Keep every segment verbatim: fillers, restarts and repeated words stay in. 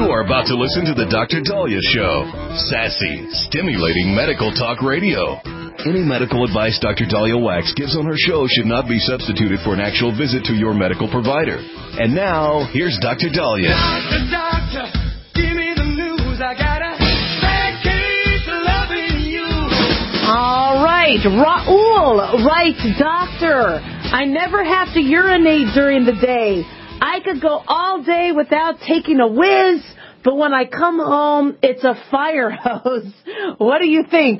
You are about to listen to the Doctor Daliah Show. Sassy, stimulating medical talk radio. Any medical advice Doctor Daliah Wax gives on her show should not be substituted for an actual visit to your medical provider. And now, here's Doctor Daliah. Doctor, doctor, give me the news. I got a bad case of loving you. All right, Raul writes, Doctor, I never have to urinate during the day. I could go all day without taking a whiz, but when I come home, it's a fire hose. What do you think?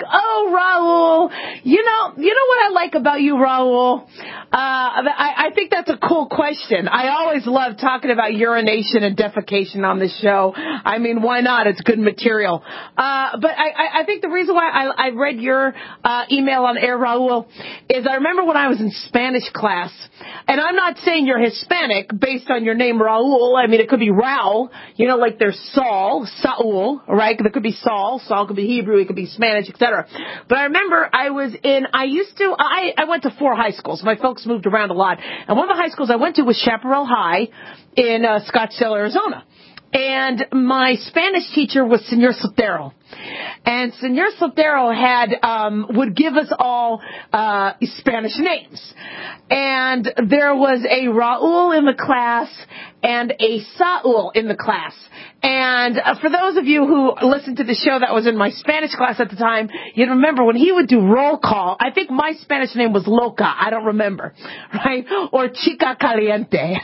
Oh, Raul, you know, you know what I like about you, Raul? Uh, I, I think that's a cool question. I always love talking about urination and defecation on this show. I mean, why not? It's good material. Uh, but I, I think the reason why I, I read your uh, email on air, Raul, is I remember when I was in Spanish class, and I'm not saying you're Hispanic based on your name, Raul. I mean, it could be Raul, you know, like there's Saul, Saul, right? There could be Saul. Saul could be Hebrew. It could be Spanish, et cetera. But I remember I was in, I used to, I, I went to four high schools. My folks moved around a lot. And one of the high schools I went to was Chaparral High in uh, Scottsdale, Arizona. And my Spanish teacher was Senor Sotero. And Senor Sotero had, um, would give us all, uh, Spanish names. And there was a Raul in the class and a Saul in the class. And uh, for those of you who listened to the show that was in my Spanish class at the time, you'd remember when he would do roll call, I think my Spanish name was Loca. I don't remember, right? Or Chica Caliente.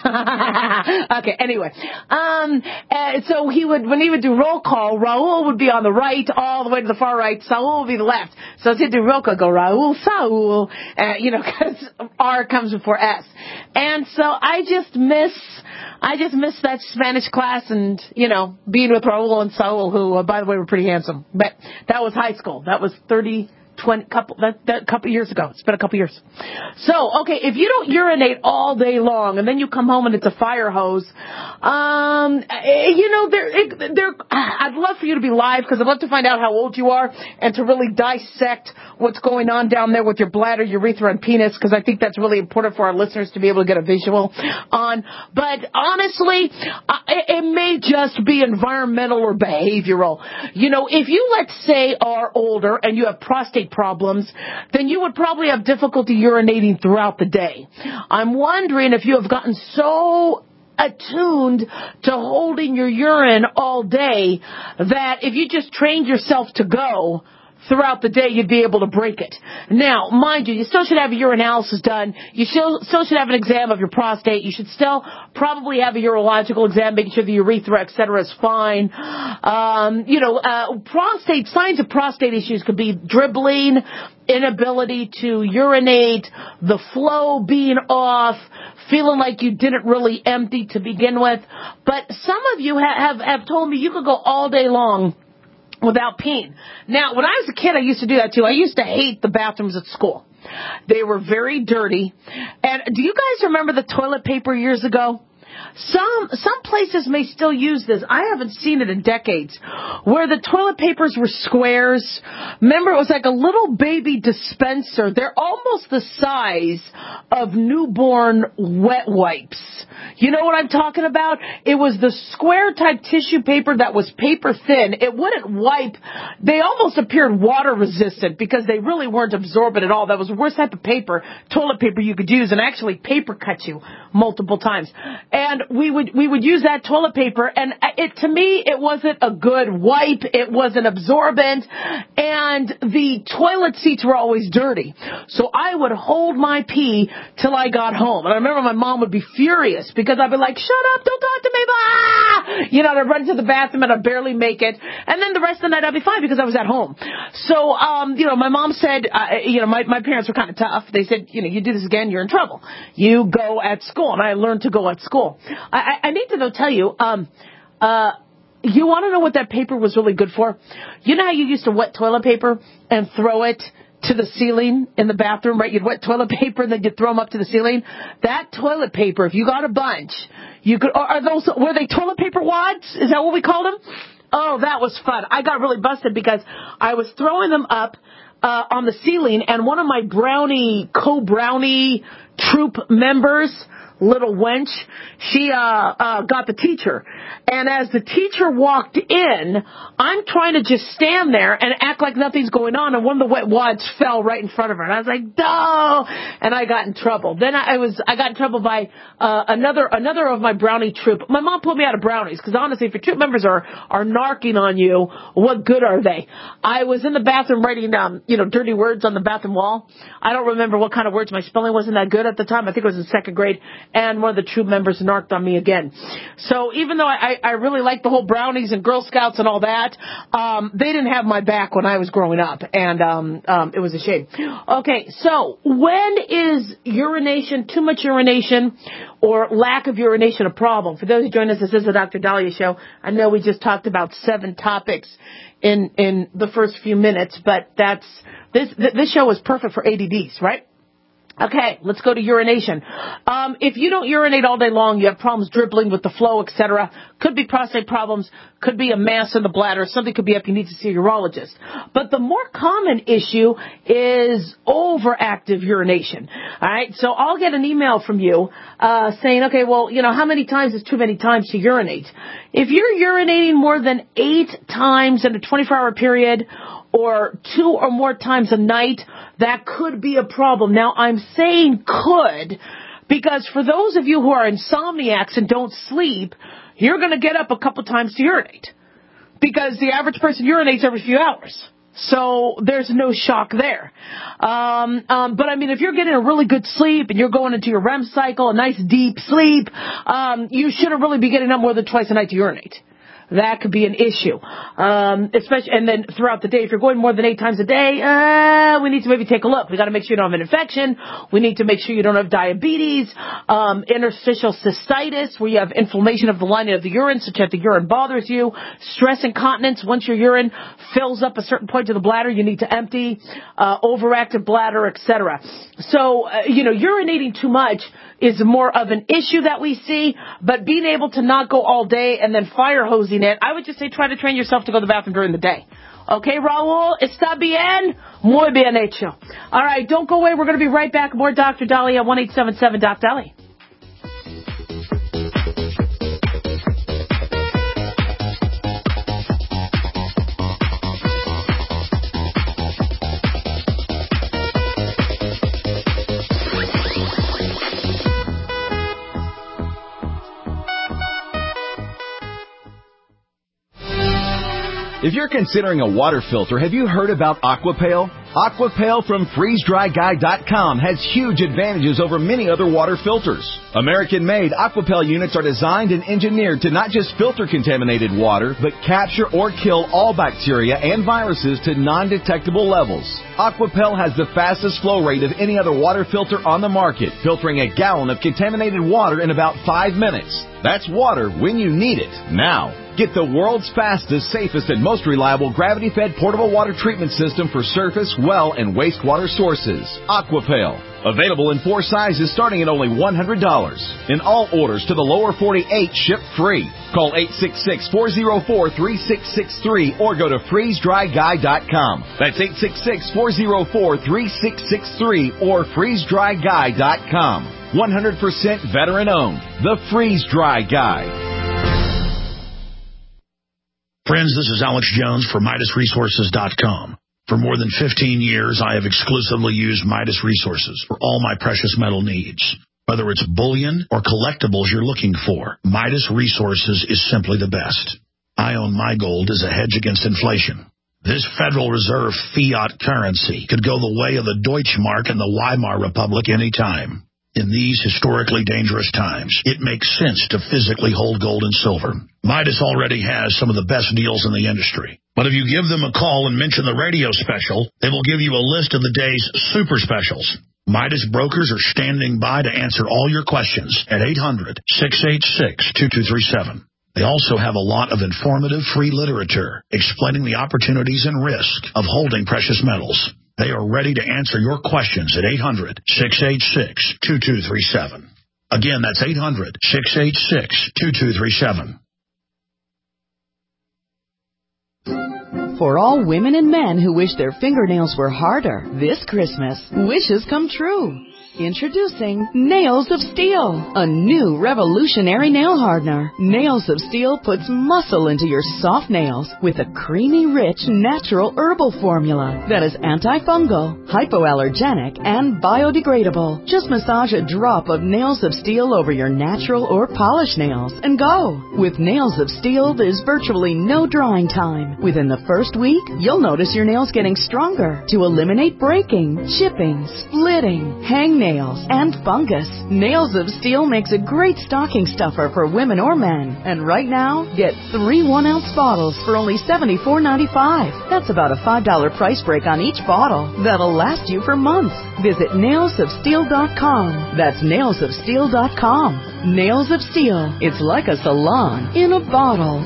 Okay, anyway. Um, uh, so he would, when he would do roll call, Raul would be on the right, all the way to the far right. Saul would be the left. So he'd do roll call, go Raul, Saul, uh, you know, because R comes before S. And so I just miss... I just missed that Spanish class and, you know, being with Raul and Saul, who, uh, by the way, were pretty handsome. But that was high school. That was thirty, twenty, couple, that, that couple years ago. It's been a couple years. So, okay, if you don't urinate all day long and then you come home and it's a fire hose, um, you know, there, there, I'd love for you to be live because I'd love to find out how old you are and to really dissect what's going on down there with your bladder, urethra, and penis, because I think that's really important for our listeners to be able to get a visual on. But honestly, it may just be environmental or behavioral. You know, if you, let's say, are older and you have prostate problems, then you would probably have difficulty urinating throughout the day. I'm wondering if you have gotten so attuned to holding your urine all day that if you just trained yourself to go throughout the day, you'd be able to break it. Now, mind you, you still should have a urinalysis done. You still, still should have an exam of your prostate. You should still probably have a urological exam, making sure the urethra, et cetera, is fine. Um, you know, uh, prostate, signs of prostate issues could be dribbling, inability to urinate, the flow being off, feeling like you didn't really empty to begin with. But some of you ha- have, have told me you could go all day long without peeing. Now, when I was a kid, I used to do that too. I used to hate the bathrooms at school. They were very dirty. And do you guys remember the toilet paper years ago? Some some places may still use this. I haven't seen it in decades. Where the toilet papers were squares. Remember, it was like a little baby dispenser. They're almost the size of newborn wet wipes. You know what I'm talking about? It was the square type tissue paper that was paper thin. It wouldn't wipe. They almost appeared water resistant because they really weren't absorbent at all. That was the worst type of paper, toilet paper you could use, and actually paper cut you multiple times. And we would we would use that toilet paper, and it to me it wasn't a good wipe. It wasn't absorbent, and the toilet seats were always dirty. So I would hold my pee till I got home, and I remember my mom would be furious because I'd be like, "Shut up! Don't talk to me!" Ah! You know, I'd run to the bathroom and I'd barely make it, and then the rest of the night I'd be fine because I was at home. So, um, you know, my mom said, uh, you know, my my parents were kind of tough. They said, you know, you do this again, you're in trouble. You go at school, and I learned to go at school. I, I need to though tell you, um, uh, you want to know what that paper was really good for? You know how you used to wet toilet paper and throw it to the ceiling in the bathroom, right? You'd wet toilet paper and then you'd throw them up to the ceiling. That toilet paper, if you got a bunch, you could, are those, were they toilet paper wads? Is that what we called them? Oh, that was fun. I got really busted because I was throwing them up uh, on the ceiling, and one of my brownie, co-brownie troop members little wench, she uh, uh, got the teacher. And as the teacher walked in, I'm trying to just stand there and act like nothing's going on, and one of the wet wads fell right in front of her. And I was like, no! And I got in trouble. Then I was I got in trouble by uh, another another of my brownie troop. My mom pulled me out of brownies, because honestly, if your troop members are, are narking on you, what good are they? I was in the bathroom writing um, you know, dirty words on the bathroom wall. I don't remember what kind of words. My spelling wasn't that good at the time. I think it was in second grade. And one of the troop members narked on me again. So even though I, I really liked the whole brownies and Girl Scouts and all that, um, they didn't have my back when I was growing up. And um, um, it was a shame. Okay, so when is urination, too much urination, or lack of urination a problem? For those who join us, this is the Doctor Dahlia Show. I know we just talked about seven topics in in the first few minutes, but that's this this show is perfect for A D Ds, right? Okay, let's go to urination. Um, if you don't urinate all day long, you have problems dribbling with the flow, et cetera. Could be prostate problems, could be a mass in the bladder, something could be up, you need to see a urologist. But the more common issue is overactive urination. All right, so I'll get an email from you uh, saying, okay, well, you know, how many times is too many times to urinate? If you're urinating more than eight times in a twenty-four hour period, or two or more times a night, that could be a problem. Now, I'm saying could, because for those of you who are insomniacs and don't sleep, you're going to get up a couple times to urinate, because the average person urinates every few hours. So there's no shock there. Um, um, but, I mean, if you're getting a really good sleep and you're going into your R E M cycle, a nice deep sleep, um, you shouldn't really be getting up more than twice a night to urinate. That could be an issue, um, especially, and then throughout the day, if you're going more than eight times a day, uh, we need to maybe take a look. We got to make sure you don't have an infection. We need to make sure you don't have diabetes, um, interstitial cystitis, where you have inflammation of the lining of the urine, such that the urine bothers you. Stress incontinence, once your urine fills up a certain point of the bladder, you need to empty. Uh, overactive bladder, et cetera. So, uh, you know, urinating too much is more of an issue that we see, but being able to not go all day and then fire hosing it, I would just say try to train yourself to go to the bathroom during the day. Okay, Raul, está bien? Muy bien hecho. All right, don't go away. We're going to be right back. More Doctor Dahlia, one eight seven seven Doc Dahlia. If you're considering a water filter, have you heard about Aquapale? Aquapale from freeze dry guy dot com has huge advantages over many other water filters. American-made Aquapale units are designed and engineered to not just filter contaminated water, but capture or kill all bacteria and viruses to non-detectable levels. Aquapale has the fastest flow rate of any other water filter on the market, filtering a gallon of contaminated water in about five minutes. That's water when you need it, now. Get the world's fastest, safest, and most reliable gravity-fed portable water treatment system for surface, well, and wastewater sources. Aquapale. Available in four sizes starting at only one hundred dollars. In all orders to the lower forty-eight, ship free. Call eight six six, four zero four, three six six three or go to freeze dry guy dot com. That's eight six six, four zero four, three six six three or freeze dry guy dot com. one hundred percent veteran-owned. The Freeze Dry Guy. Friends, this is Alex Jones for Midas Resources dot com. For more than fifteen years, I have exclusively used Midas Resources for all my precious metal needs. Whether it's bullion or collectibles you're looking for, Midas Resources is simply the best. I own my gold as a hedge against inflation. This Federal Reserve fiat currency could go the way of the Deutschmark and the Weimar Republic any time. In these historically dangerous times, it makes sense to physically hold gold and silver. Midas already has some of the best deals in the industry. But if you give them a call and mention the radio special, they will give you a list of the day's super specials. Midas brokers are standing by to answer all your questions at eight hundred, six eight six, two two three seven. They also have a lot of informative free literature explaining the opportunities and risk of holding precious metals. They are ready to answer your questions at eight hundred, six eight six, two two three seven. Again, that's eight hundred, six eight six, two two three seven. For all women and men who wish their fingernails were harder, this Christmas, wishes come true. Introducing Nails of Steel, a new revolutionary nail hardener. Nails of Steel puts muscle into your soft nails with a creamy, rich, natural herbal formula that is antifungal, hypoallergenic, and biodegradable. Just massage a drop of Nails of Steel over your natural or polished nails and go. With Nails of Steel, there's virtually no drying time. Within the first week, you'll notice your nails getting stronger to eliminate breaking, chipping, splitting, hangnails, and fungus. Nails of Steel makes a great stocking stuffer for women or men. And right now, get three one-ounce bottles for only seventy-four ninety-five. That's about a five dollar price break on each bottle. That'll last you for months. Visit nails of steel dot com. That's nails of steel dot com. Nails of Steel. It's like a salon in a bottle.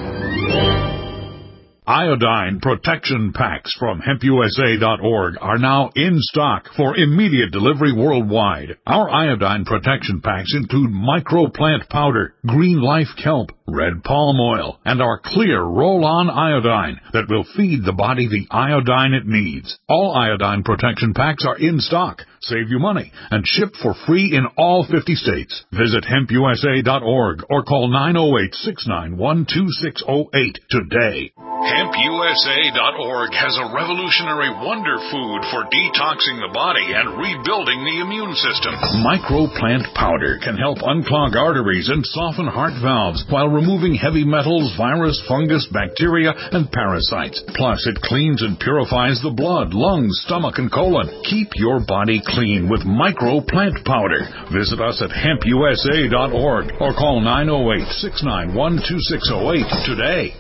Iodine protection packs from hemp U S A dot org are now in stock for immediate delivery worldwide. Our iodine protection packs include microplant powder, green life kelp, red palm oil, and our clear roll-on iodine that will feed the body the iodine it needs. All iodine protection packs are in stock. Save you money and ship for free in all fifty states. Visit hemp U S A dot org or call nine oh eight, six nine one, two six oh eight today. hemp U S A dot org has a revolutionary wonder food for detoxing the body and rebuilding the immune system. Microplant powder can help unclog arteries and soften heart valves while removing heavy metals, virus, fungus, bacteria, and parasites. Plus, it cleans and purifies the blood, lungs, stomach, and colon. Keep your body clean with Microplant powder. Visit us at hemp U S A dot org or call nine oh eight, six nine one, two six oh eight today.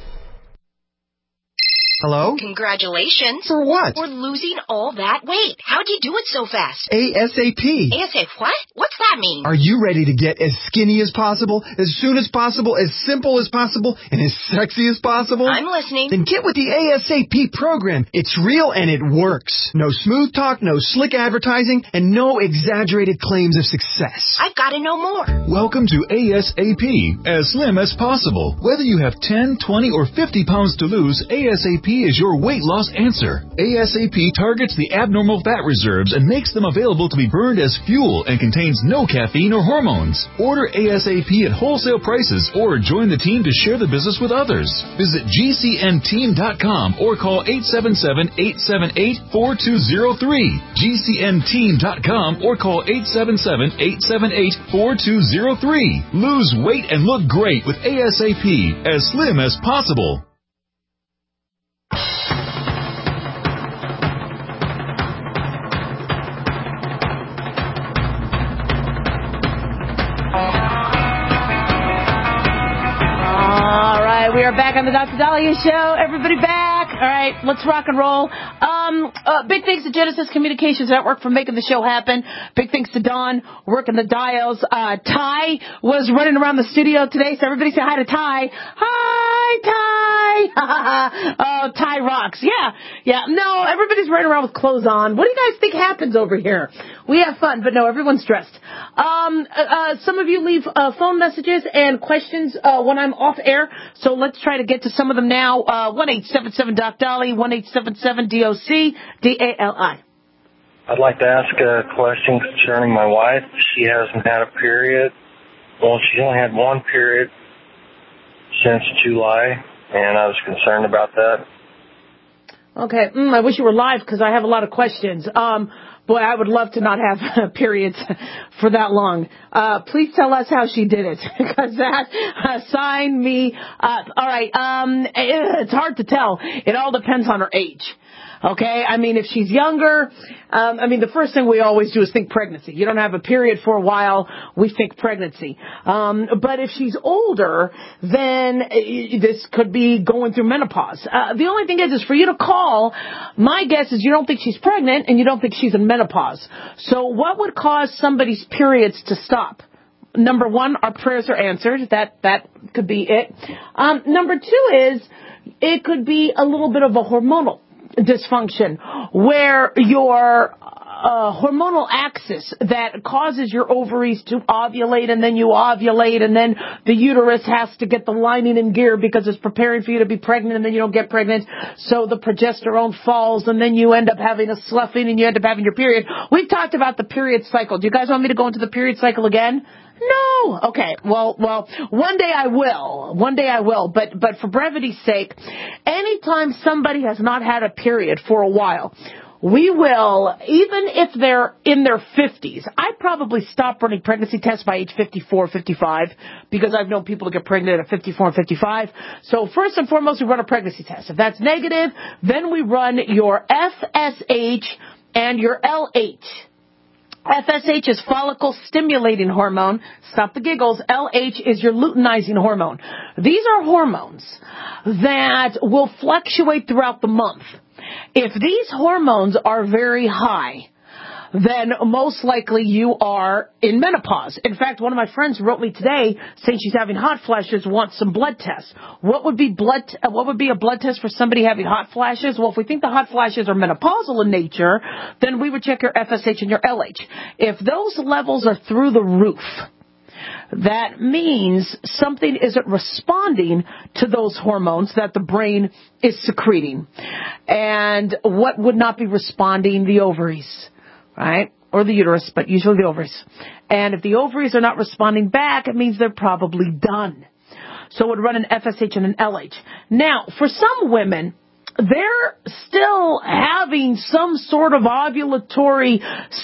Hello? Congratulations. For what? For losing all that weight. How'd you do it so fast? ASAP. ASAP what? What's that mean? Are you ready to get as skinny as possible, as soon as possible, as simple as possible, and as sexy as possible? I'm listening. Then get with the ASAP program. It's real and it works. No smooth talk, no slick advertising, and no exaggerated claims of success. I've got to know more. Welcome to ASAP, as slim as possible. Whether you have ten, twenty, or fifty pounds to lose, ASAP is your weight loss answer. ASAP targets the abnormal fat reserves and makes them available to be burned as fuel and contains no caffeine or hormones. Order ASAP at wholesale prices or join the team to share the business with others. Visit G C N team dot com or call eight seven seven, eight seven eight, four two zero three. G C N team dot com or call eight seven seven, eight seven eight, four two zero three. Lose weight and look great with ASAP, as slim as possible. We are back on the Doctor Dahlia Show. Everybody back. All right, let's rock and roll. Um, uh, big thanks to Genesis Communications Network for making the show happen. Big thanks to Don working the dials. Uh, Ty was running around the studio today, so everybody say hi to Ty. Hi, Ty. Oh, Ty rocks. Yeah, yeah. No, everybody's running around with clothes on. What do you guys think happens over here? We have fun, but no, everyone's dressed. Um, uh, uh, some of you leave uh, phone messages and questions uh, when I'm off air, so let's try to get to some of them now. Uh, one eight seven seven Doc Dolly, one eight seven seven D O C D A L I. I'd like to ask a question concerning my wife. She hasn't had a period. Well, she's only had one period since July, and I was concerned about that. Okay, mm, I wish you were live because I have a lot of questions. Um, boy, I would love to not have periods for that long. Uh, please tell us how she did it, because that uh, signed me up. All right, um, it's hard to tell. It all depends on her age. Okay, I mean, if she's younger, um, I mean, the first thing we always do is think pregnancy. You don't have a period for a while, we think pregnancy. Um, but if she's older, then uh, this could be going through menopause. Uh, the only thing is, is for you to call, my guess is you don't think she's pregnant and you don't think she's in menopause. So what would cause somebody's periods to stop? Number one, our prayers are answered. That, that could be it. Um, number two is, it could be a little bit of a hormonal dysfunction where your uh, hormonal axis that causes your ovaries to ovulate, and then you ovulate, and then the uterus has to get the lining in gear because it's preparing for you to be pregnant, and then you don't get pregnant, so the progesterone falls, and then you end up having a sloughing, and you end up having your period. We've talked about the period cycle. Do you guys want me to go into the period cycle again? No. Okay. Well, well, one day I will. One day I will. But, but for brevity's sake, anytime somebody has not had a period for a while, we will, even if they're in their fifties, I'd probably stop running pregnancy tests by age fifty-four, fifty-five, because I've known people to get pregnant at fifty-four and fifty-five. So first and foremost, we run a pregnancy test. If that's negative, then we run your F S H and your L H. F S H is follicle stimulating hormone. Stop the giggles. L H is your luteinizing hormone. These are hormones that will fluctuate throughout the month. If these hormones are very high, then most likely you are in menopause. In fact, one of my friends wrote me today saying she's having hot flashes, wants some blood tests. What would be blood? T- what would be a blood test for somebody having hot flashes? Well, if we think the hot flashes are menopausal in nature, then we would check your F S H and your L H. If those levels are through the roof, that means something isn't responding to those hormones that the brain is secreting. And what would not be responding? The ovaries. Right? Or the uterus, but usually the ovaries. And if the ovaries are not responding back, it means they're probably done. So it would run an F S H and an L H. Now, for some women, they're still having some sort of ovulatory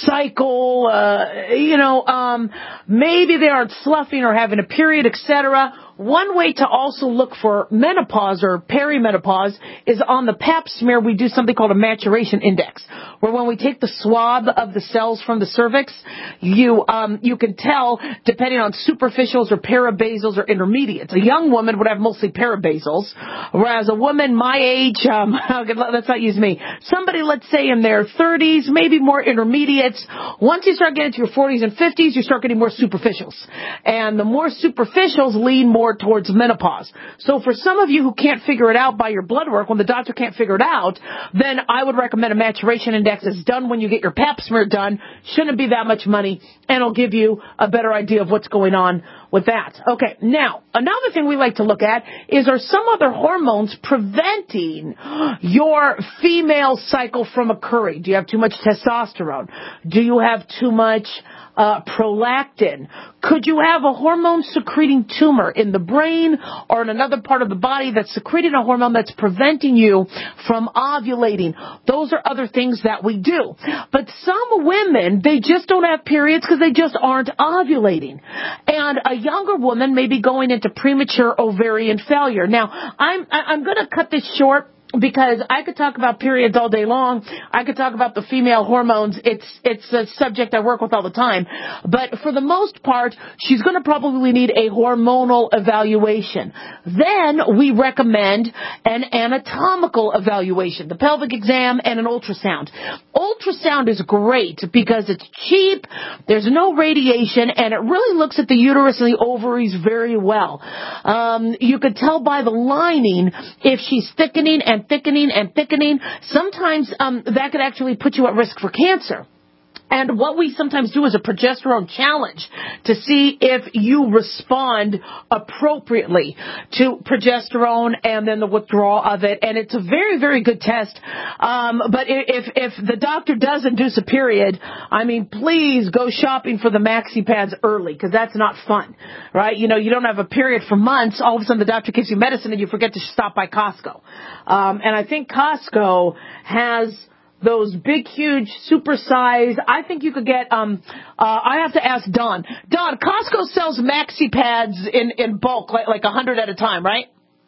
cycle, uh, you know, um, maybe they aren't sloughing or having a period, et cetera. One way to also look for menopause or perimenopause is on the pap smear. We do something called a maturation index, where when we take the swab of the cells from the cervix, you um, you can tell depending on superficials or parabasals or intermediates. A young woman would have mostly parabasals, whereas a woman my age, um, let's not use me, somebody let's say in their thirties, maybe more intermediates. Once you start getting to your forties and fifties, you start getting more superficials, and the more superficials lean more towards menopause. So for some of you who can't figure it out by your blood work, when the doctor can't figure it out, then I would recommend a maturation index. It's done when you get your pap smear done. Shouldn't be that much money, and it'll give you a better idea of what's going on with that. Okay, now, another thing we like to look at is, are some other hormones preventing your female cycle from occurring? Do you have too much testosterone? Do you have too much Uh, prolactin? Could you have a hormone-secreting tumor in the brain or in another part of the body that's secreting a hormone that's preventing you from ovulating? Those are other things that we do. But some women, they just don't have periods because they just aren't ovulating. And a younger woman may be going into premature ovarian failure. Now, I'm, I'm going to cut this short, because I could talk about periods all day long. I could talk about the female hormones. It's it's a subject I work with all the time. But for the most part, she's going to probably need a hormonal evaluation. Then we recommend an anatomical evaluation, the pelvic exam and an ultrasound. Ultrasound is great because it's cheap, there's no radiation, and it really looks at the uterus and the ovaries very well. Um, you could tell by the lining if she's thickening and thickening and thickening. Sometimes um, that could actually put you at risk for cancer. And what we sometimes do is a progesterone challenge to see if you respond appropriately to progesterone and then the withdrawal of it. And it's a very, very good test. Um, but if if the doctor does induce a period, I mean, please go shopping for the maxi pads early, because that's not fun, right? You know, you don't have a period for months. All of a sudden the doctor gives you medicine and you forget to stop by Costco. Um, and I think Costco has those big, huge, super size. I think you could get, um, uh, I have to ask Don. Don, Costco sells maxi pads in, in bulk, like, like a hundred at a time, right?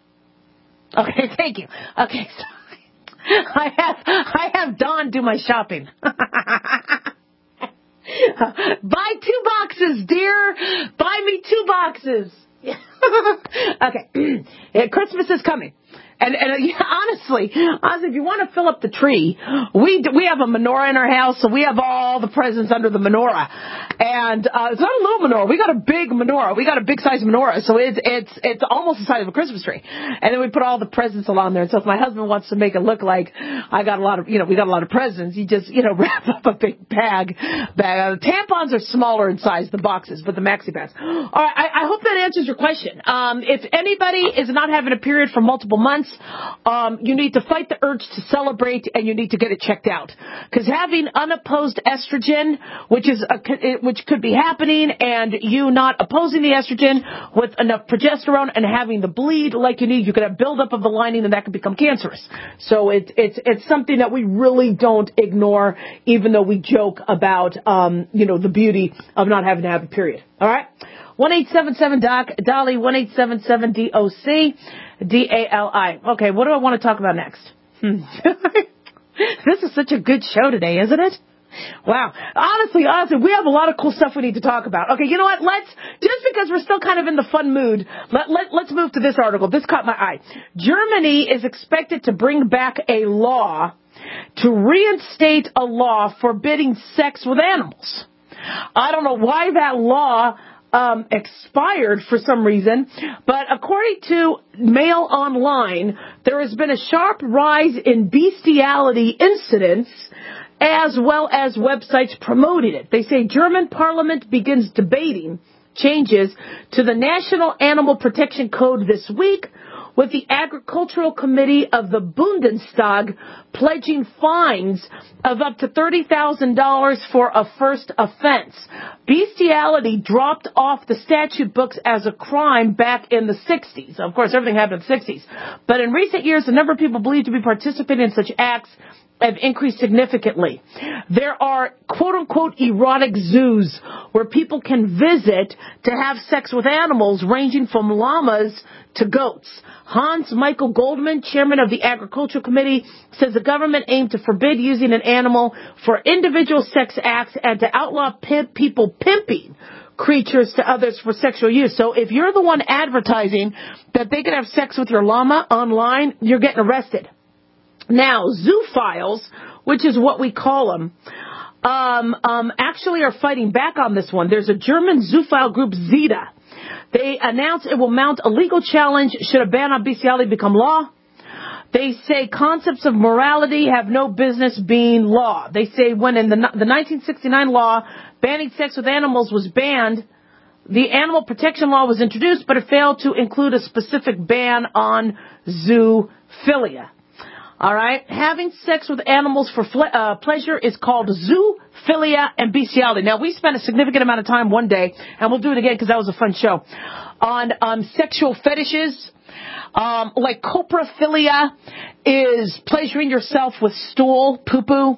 Okay, thank you. Okay, sorry. I have, I have Don do my shopping. Buy two boxes, dear. Buy me two boxes. Okay. Christmas is coming. And, and yeah, honestly, honestly, if you want to fill up the tree, we we have a menorah in our house, so we have all the presents under the menorah. And uh, it's not a little menorah. We got a big menorah. We got a big size menorah, so it's it's it's almost the size of a Christmas tree. And then we put all the presents along there. And so if my husband wants to make it look like I got a lot of, you know, we got a lot of presents, you just, you know, wrap up a big bag. bag. Uh, tampons are smaller in size, the boxes, but the maxi pads. All right, I, I hope that answers your question. Um, if anybody is not having a period for multiple months, um, you need to fight the urge to celebrate, and you need to get it checked out. Because having unopposed estrogen, which is a, which could be happening, and you not opposing the estrogen with enough progesterone and having the bleed like you need, you could have buildup of the lining, and that could become cancerous. So it's it's it's something that we really don't ignore, even though we joke about um, you know, the beauty of not having to have a period. All right. one eight seven seven doc Dolly, one eight seven seven D O C D A L I. Okay, what do I want to talk about next? Hmm. This is such a good show today, isn't it? Wow. Honestly, honestly, we have a lot of cool stuff we need to talk about. Okay, you know what? Let's, just because we're still kind of in the fun mood, let, let, let's move to this article. This caught my eye. Germany is expected to bring back a law to reinstate a law forbidding sex with animals. I don't know why that law um, expired for some reason, but according to Mail Online, there has been a sharp rise in bestiality incidents as well as websites promoting it. They say German parliament begins debating changes to the National Animal Protection Code this week, with the Agricultural Committee of the Bundestag pledging fines of up to thirty thousand dollars for a first offense. Bestiality dropped off the statute books as a crime back in the sixties. Of course, everything happened in the sixties. But in recent years, the number of people believed to be participating in such acts have increased significantly. There are quote-unquote erotic zoos where people can visit to have sex with animals ranging from llamas to goats. Hans Michael Goldman, chairman of the Agricultural Committee, says the government aimed to forbid using an animal for individual sex acts and to outlaw pimp people pimping creatures to others for sexual use. So if you're the one advertising that they can have sex with your llama online, you're getting arrested. Now, zoophiles, which is what we call them, um, um, actually are fighting back on this one. There's a German zoophile group, Zeta. They announced it will mount a legal challenge should a ban on bestiality become law. They say concepts of morality have no business being law. They say when in the, the nineteen sixty-nine law banning sex with animals was banned, the animal protection law was introduced, but it failed to include a specific ban on zoophilia. All right. Having sex with animals for fle- uh, pleasure is called zoophilia and bestiality. Now, we spent a significant amount of time one day, and we'll do it again because that was a fun show, on um, sexual fetishes. Um, like coprophilia is pleasuring yourself with stool, poo-poo.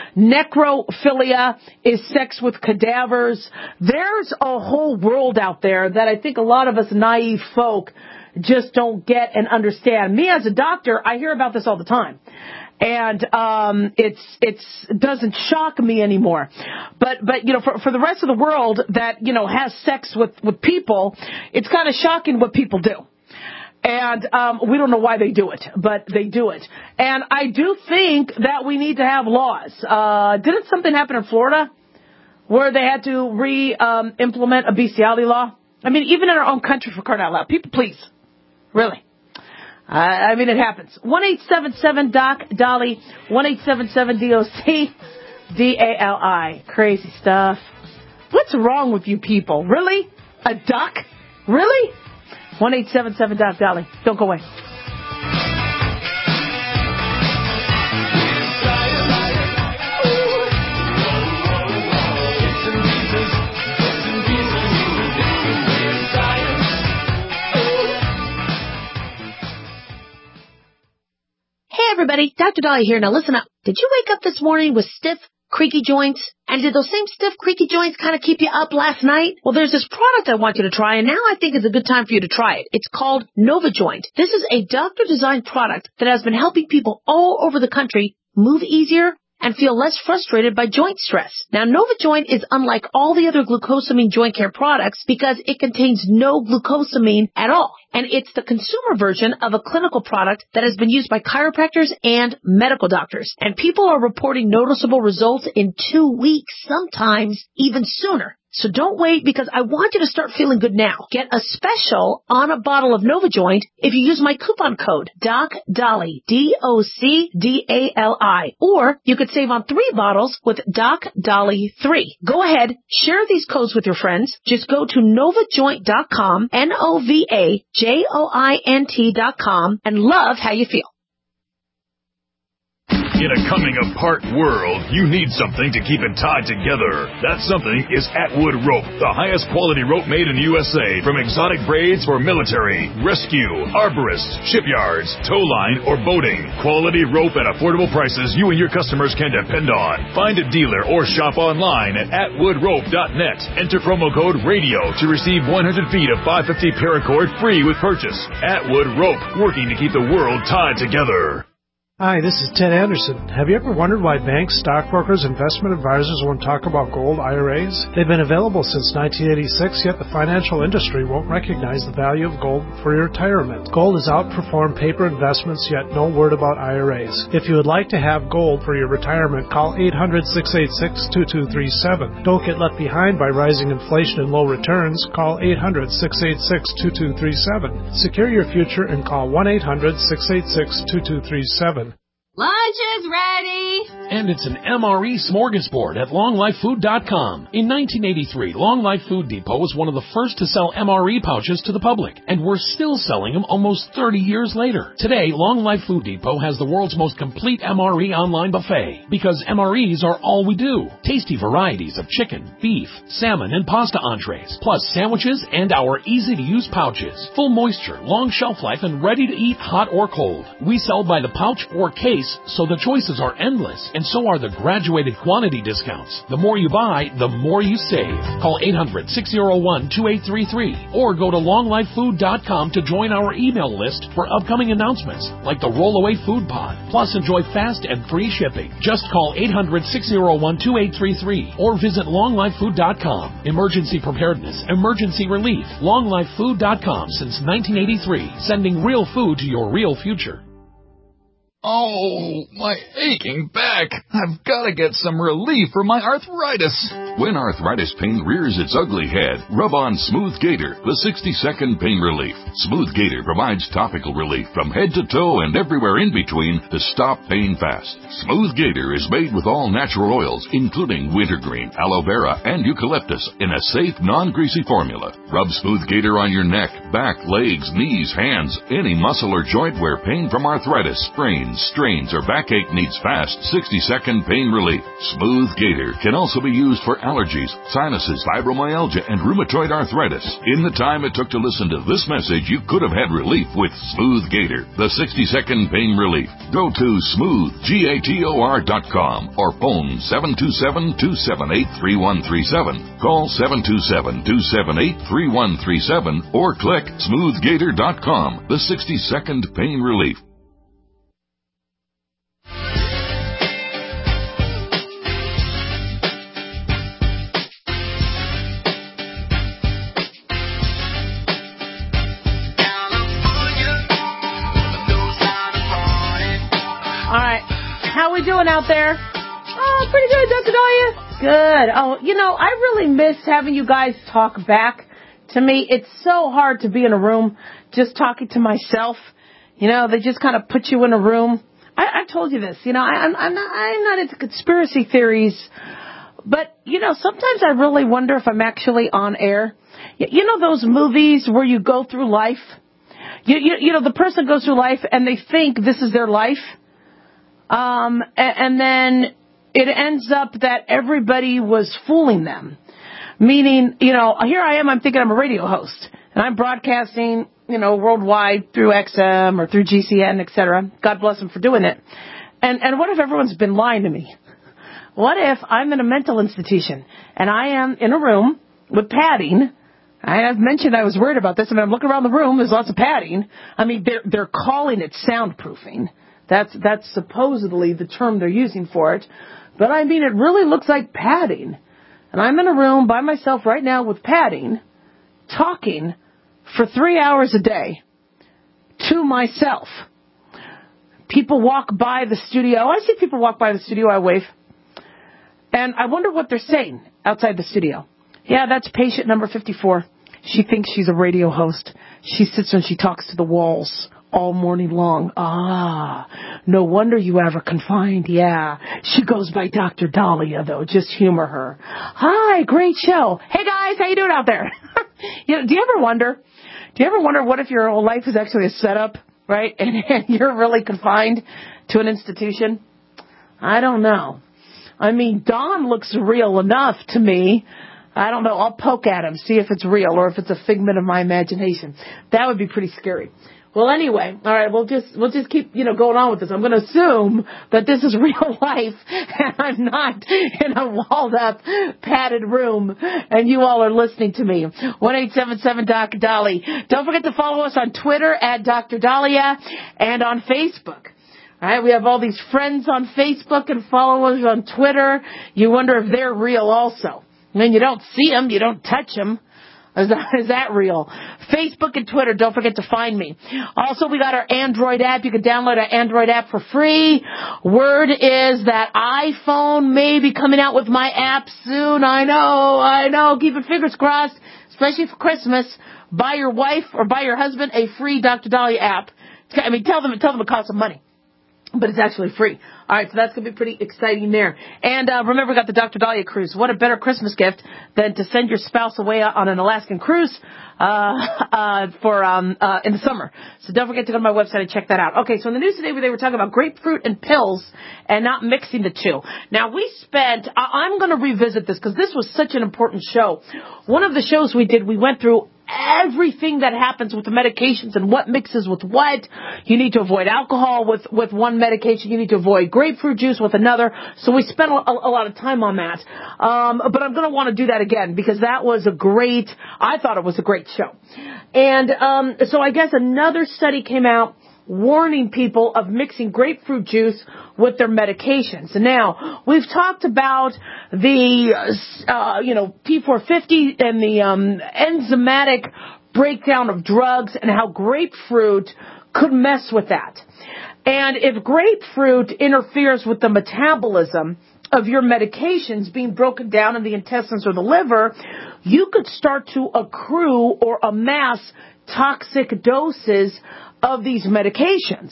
Necrophilia is sex with cadavers. There's a whole world out there that I think a lot of us naive folk just don't get and understand. Me as a doctor, I hear about this all the time. And um it's it's doesn't shock me anymore. But but you know, for for the rest of the world that, you know, has sex with with people, it's kind of shocking what people do. And um we don't know why they do it, but they do it. And I do think that we need to have laws. Uh didn't something happen in Florida where they had to re um implement a bestiality law? I mean, even in our own country, for crying out loud. People, please. Really. Uh, I mean, it happens. one eight seven seven doc Dolly, one eight seven seven D O C D A L I. Crazy stuff. What's wrong with you people? Really? A duck? Really? one eight seven seven doc Dolly. Don't go away. Hey everybody, Doctor Dolly here. Now listen up. Did you wake up this morning with stiff, creaky joints? And did those same stiff, creaky joints kind of keep you up last night? Well, there's this product I want you to try, and now I think is a good time for you to try it. It's called NovaJoint. This is a doctor-designed product that has been helping people all over the country move easier and feel less frustrated by joint stress. Now, NovaJoint is unlike all the other glucosamine joint care products because it contains no glucosamine at all. And it's the consumer version of a clinical product that has been used by chiropractors and medical doctors. And people are reporting noticeable results in two weeks, sometimes even sooner. So don't wait, because I want you to start feeling good now. Get a special on a bottle of NovaJoint if you use my coupon code DocDolly, D O C D A L I. Or you could save on three bottles with Doc Dolly three. Go ahead, share these codes with your friends. Just go to Nova Joint dot com, N O V A J O I N T dot com, and love how you feel. In a coming-apart world, you need something to keep it tied together. That something is Atwood Rope, the highest quality rope made in the U S A. From exotic braids for military, rescue, arborists, shipyards, tow line, or boating. Quality rope at affordable prices you and your customers can depend on. Find a dealer or shop online at atwood rope dot net. Enter promo code RADIO to receive one hundred feet of five fifty paracord free with purchase. Atwood Rope, working to keep the world tied together. Hi, this is Ted Anderson. Have you ever wondered why banks, stockbrokers, investment advisors won't talk about gold I R As? They've been available since nineteen eighty-six, yet the financial industry won't recognize the value of gold for your retirement. Gold has outperformed paper investments, yet no word about I R As. If you would like to have gold for your retirement, call eight hundred, six eight six, two two three seven. Don't get left behind by rising inflation and low returns. Call eight hundred, six eight six, two two three seven. Secure your future and call one eight hundred, six eight six, two two three seven. Lunch is ready! And it's an M R E smorgasbord at long life food dot com. In nineteen eighty-three, Long Life Food Depot was one of the first to sell M R E pouches to the public, and we're still selling them almost thirty years later. Today, Long Life Food Depot has the world's most complete M R E online buffet, because M R Es are all we do. Tasty varieties of chicken, beef, salmon, and pasta entrees, plus sandwiches and our easy-to-use pouches. Full moisture, long shelf life, and ready to eat hot or cold. We sell by the pouch or case, so the choices are endless, and so are the graduated quantity discounts. The more you buy, the more you save. Call eight hundred, six oh one, two eight three three or go to long life food dot com to join our email list for upcoming announcements like the Rollaway Food Pod. Plus, enjoy fast and free shipping. Just call eight hundred, six oh one, two eight three three or visit long life food dot com. Emergency preparedness, emergency relief. long life food dot com since nineteen eighty-three, sending real food to your real future. Oh, my aching back. I've got to get some relief for my arthritis. When arthritis pain rears its ugly head, rub on Smooth Gator, the sixty second pain relief. Smooth Gator provides topical relief from head to toe and everywhere in between to stop pain fast. Smooth Gator is made with all natural oils, including wintergreen, aloe vera, and eucalyptus in a safe, non-greasy formula. Rub Smooth Gator on your neck, back, legs, knees, hands, any muscle or joint where pain from arthritis, sprains, strains, or backache needs fast sixty second pain relief. Smooth Gator can also be used for allergies, sinuses, fibromyalgia, and rheumatoid arthritis. In the time it took to listen to this message, you could have had relief with Smooth Gator, the sixty second pain relief. Go to smooth gator dot com or phone seven two seven, two seven eight, three one three seven. Call seven two seven, two seven eight, three one three seven or click smooth gator dot com, the sixty second pain relief. How we doing out there? Oh, pretty good, Doctor Dahlia. Good. Oh, you know, I really miss having you guys talk back to me. It's so hard to be in a room just talking to myself. You know, they just kind of put you in a room. I, I told you this. You know, I, I'm, I'm not. I'm not into conspiracy theories, but you know, sometimes I really wonder if I'm actually on air. You, you know, those movies where you go through life. You, you, you know, the person goes through life and they think this is their life. Um, and then it ends up that everybody was fooling them. Meaning, you know, here I am, I'm thinking I'm a radio host. And I'm broadcasting, you know, worldwide through X M or through G C N, et cetera. God bless them for doing it. And, and what if everyone's been lying to me? What if I'm in a mental institution and I am in a room with padding I've mentioned I was worried about this. I mean, I'm looking around the room. There's lots of padding. I mean, they're, they're calling it soundproofing. That's, that's supposedly the term they're using for it. But, I mean, it really looks like padding. And I'm in a room by myself right now with padding, talking for three hours a day to myself. People walk by the studio. I see people walk by the studio. I wave. And I wonder what they're saying outside the studio. Yeah, that's patient number fifty-four. She thinks she's a radio host. She sits and she talks to the walls all morning long. Ah, no wonder you ever confined. Yeah, she goes by Doctor Dahlia, though. Just humor her. Hi, great show. Hey, guys, how you doing out there? you know, do you ever wonder? Do you ever wonder what if your whole life is actually a setup, right? And, and you're really confined to an institution? I don't know. I mean, Don looks real enough to me. I don't know. I'll poke at him, see if it's real or if it's a figment of my imagination. That would be pretty scary. Well, anyway, all right, we'll just we'll just keep, you know, going on with this. I'm going to assume that this is real life and I'm not in a walled-up, padded room, and you all are listening to me. one eight seven seven Doctor Dolly. Don't forget to follow us on Twitter at Doctor Dahlia and on Facebook. All right, we have all these friends on Facebook and followers on Twitter. You wonder if they're real also. I mean, you don't see them, you don't touch them. Is that, is that real? Facebook and Twitter, don't forget to find me. Also, we got our Android app. You can download our Android app for free. Word is that iPhone may be coming out with my app soon. I know, I know. Keep your fingers crossed, especially for Christmas. Buy your wife or buy your husband a free Doctor Dahlia app. I mean, tell them, tell them it costs some money. But it's actually free. All right, so that's going to be pretty exciting there. And uh, remember, we got the Doctor Dahlia cruise. What a better Christmas gift than to send your spouse away on an Alaskan cruise uh, uh, for um, uh, in the summer. So don't forget to go to my website and check that out. Okay, so in the news today, they were talking about grapefruit and pills and not mixing the two. Now, we spent, I- I'm going to revisit this because this was such an important show. One of the shows we did, we went through everything that happens with the medications and what mixes with what. You need to avoid alcohol with, with one medication. You need to avoid grapefruit juice with another. So we spent a, a lot of time on that. Um, but I'm going to want to do that again because that was a great, I thought it was a great show. And um, so I guess another study came out warning people of mixing grapefruit juice with their medications. And now, we've talked about the, uh, you know, P four fifty and the um, enzymatic breakdown of drugs and how grapefruit could mess with that. And if grapefruit interferes with the metabolism of your medications being broken down in the intestines or the liver, you could start to accrue or amass toxic doses of these medications.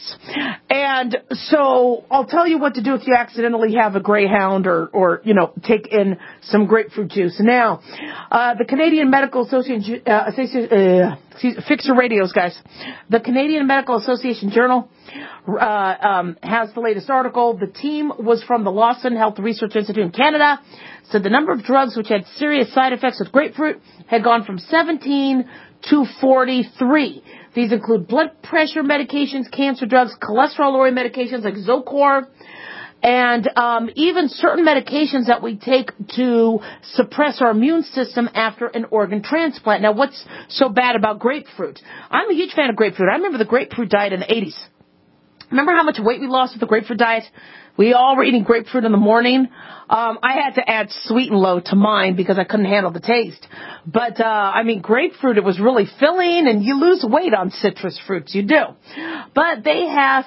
And so I'll tell you what to do if you accidentally have a Greyhound or, or you know, take in some grapefruit juice. Now, uh, the Canadian Medical Association, uh, uh, excuse, fix your radios, guys. The Canadian Medical Association Journal uh, um, has the latest article. The team was from the Lawson Health Research Institute in Canada. Said the number of drugs which had serious side effects with grapefruit had gone from seventeen to forty-three. These include blood pressure medications, cancer drugs, cholesterol-lowering medications like Zocor, and um, even certain medications that we take to suppress our immune system after an organ transplant. Now, what's so bad about grapefruit? I'm a huge fan of grapefruit. I remember the grapefruit diet in the eighties. Remember how much weight we lost with the grapefruit diet? We all were eating grapefruit in the morning. Um, I had to add sweet and low to mine because I couldn't handle the taste. But, uh, I mean, grapefruit, it was really filling, and you lose weight on citrus fruits. You do. But they have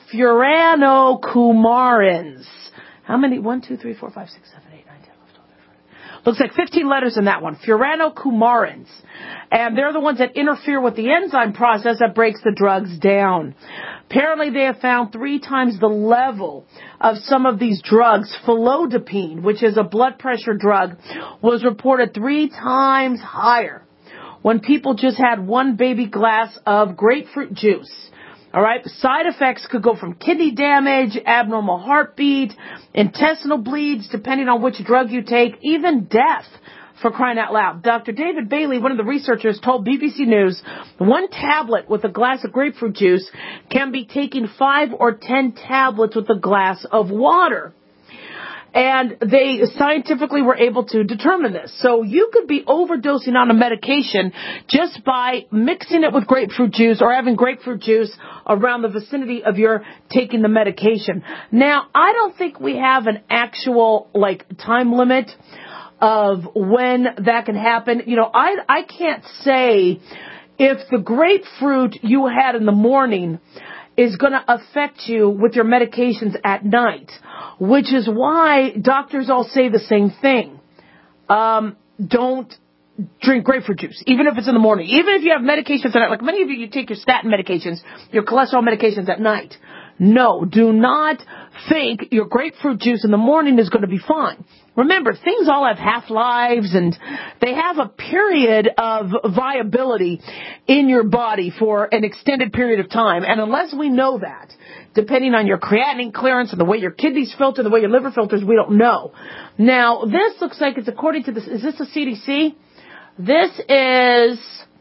furanocoumarins. How many? One, two, three, four, five, six, seven, eight, nine, ten, eleven, twelve, thirteen. Looks like fifteen letters in that one. Furanocoumarins. And they're the ones that interfere with the enzyme process that breaks the drugs down. Apparently, they have found three times the level of some of these drugs. Felodipine, which is a blood pressure drug, was reported three times higher when people just had one baby glass of grapefruit juice. All right. Side effects could go from kidney damage, abnormal heartbeat, intestinal bleeds, depending on which drug you take, even death. For crying out loud. Doctor David Bailey, one of the researchers, told B B C News one tablet with a glass of grapefruit juice can be taking five or ten tablets with a glass of water. And they scientifically were able to determine this. So you could be overdosing on a medication just by mixing it with grapefruit juice or having grapefruit juice around the vicinity of your taking the medication. Now, I don't think we have an actual, like, time limit of when that can happen. You know, I, I can't say if the grapefruit you had in the morning is going to affect you with your medications at night, which is why doctors all say the same thing. Um, don't drink grapefruit juice, even if it's in the morning. Even if you have medications at night, like many of you, you take your statin medications, your cholesterol medications at night. No, do not think your grapefruit juice in the morning is going to be fine. Remember, things all have half-lives, and they have a period of viability in your body for an extended period of time. And unless we know that, depending on your creatinine clearance and the way your kidneys filter, the way your liver filters, we don't know. Now, this looks like it's according to this. Is this the C D C? This is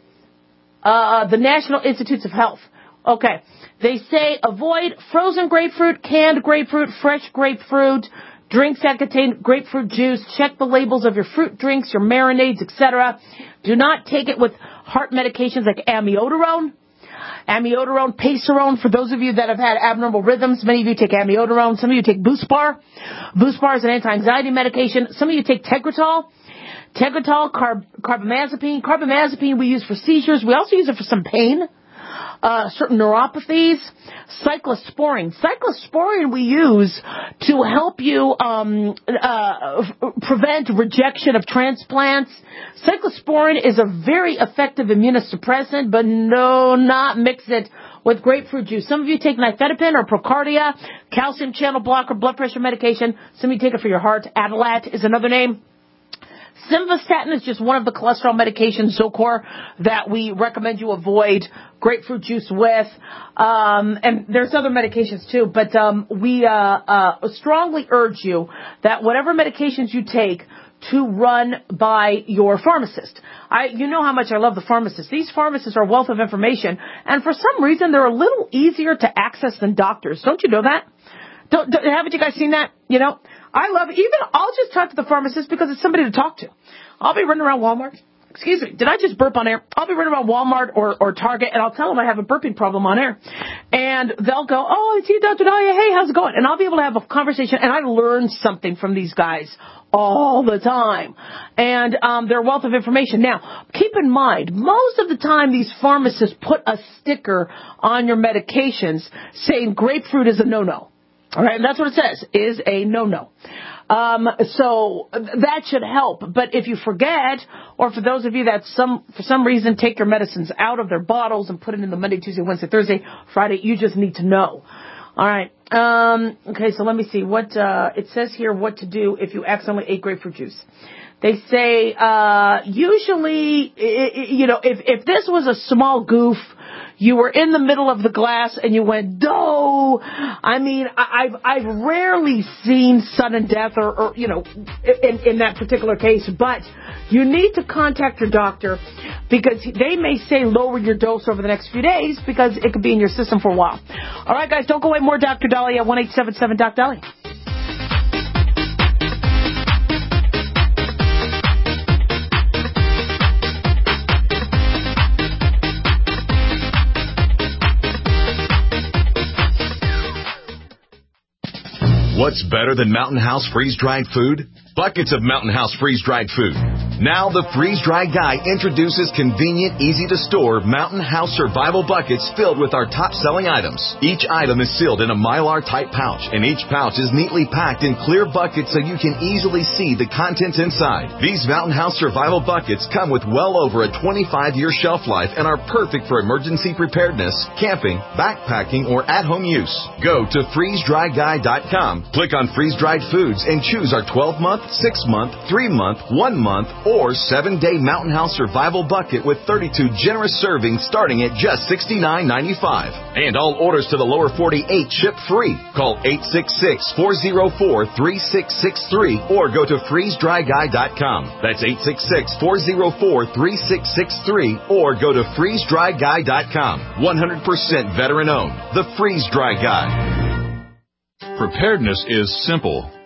uh, the National Institutes of Health. Okay. They say avoid frozen grapefruit, canned grapefruit, fresh grapefruit, drinks that contain grapefruit juice. Check the labels of your fruit drinks, your marinades, et cetera. Do not take it with heart medications like amiodarone. Amiodarone, Pacerone, for those of you that have had abnormal rhythms, many of you take amiodarone. Some of you take Buspar. Buspar is an anti-anxiety medication. Some of you take Tegretol. Tegretol, carb, carbamazepine. Carbamazepine we use for seizures. We also use it for some pain. Uh, certain neuropathies, cyclosporine. Cyclosporine we use to help you um, uh, f- prevent rejection of transplants. Cyclosporine is a very effective immunosuppressant, but no, not mix it with grapefruit juice. Some of you take nifedipine or Procardia, calcium channel blocker, blood pressure medication. Some of you take it for your heart. Adalat is another name. Simvastatin is just one of the cholesterol medications, Zocor, that we recommend you avoid grapefruit juice with. Um, and there's other medications too, but um, we uh, uh, strongly urge you that whatever medications you take to run by your pharmacist. I, you know how much I love the pharmacists. These pharmacists are a wealth of information, and for some reason they're a little easier to access than doctors. Don't you know that? Don't, don't, haven't you guys seen that? You know, I love it. Even I'll just talk to the pharmacist because it's somebody to talk to. I'll be running around Walmart. Excuse me. Did I just burp on air? I'll be running around Walmart or, or Target, and I'll tell them I have a burping problem on air. And they'll go, oh, it's you, Doctor Dahlia. Hey, how's it going? And I'll be able to have a conversation, and I learn something from these guys all the time. And um, they're a wealth of information. Now, keep in mind, most of the time these pharmacists put a sticker on your medications saying grapefruit is a no-no. All right, and that's what it says, is a no-no. Um, so that should help. But if you forget, or for those of you that some for some reason take your medicines out of their bottles and put it in the Monday, Tuesday, Wednesday, Thursday, Friday, you just need to know. All right. Um, okay, so let me see. What uh, it says here what to do if you accidentally ate grapefruit juice. They say uh, usually, you know, if, if this was a small goof, you were in the middle of the glass and you went, dough. I mean, I've I've rarely seen sudden death or, or you know, in, in that particular case. But you need to contact your doctor because they may say lower your dose over the next few days because it could be in your system for a while. All right, guys, don't go away. More Doctor Dahlia, one eight seven seven Doc Dahlia. What's better than Mountain House freeze-dried food? Buckets of Mountain House freeze-dried food. Now the freeze-dried guy introduces convenient, easy-to-store Mountain House survival buckets filled with our top-selling items. Each item is sealed in a Mylar-type pouch, and each pouch is neatly packed in clear buckets so you can easily see the contents inside. These Mountain House survival buckets come with well over a twenty-five year shelf life and are perfect for emergency preparedness, camping, backpacking, or at-home use. Go to freeze dry guy dot com, click on freeze-dried foods, and choose our twelve month, six month, three month, one month, or seven day Mountain House Survival Bucket with thirty-two generous servings starting at just sixty-nine ninety-five. And all orders to the lower forty-eight ship free. Call eight six six, four oh four, three six six three or go to freeze dry guy dot com. That's eight six six, four oh four, three six six three or go to freeze dry guy dot com. one hundred percent veteran owned. The Freeze Dry Guy. Preparedness is simple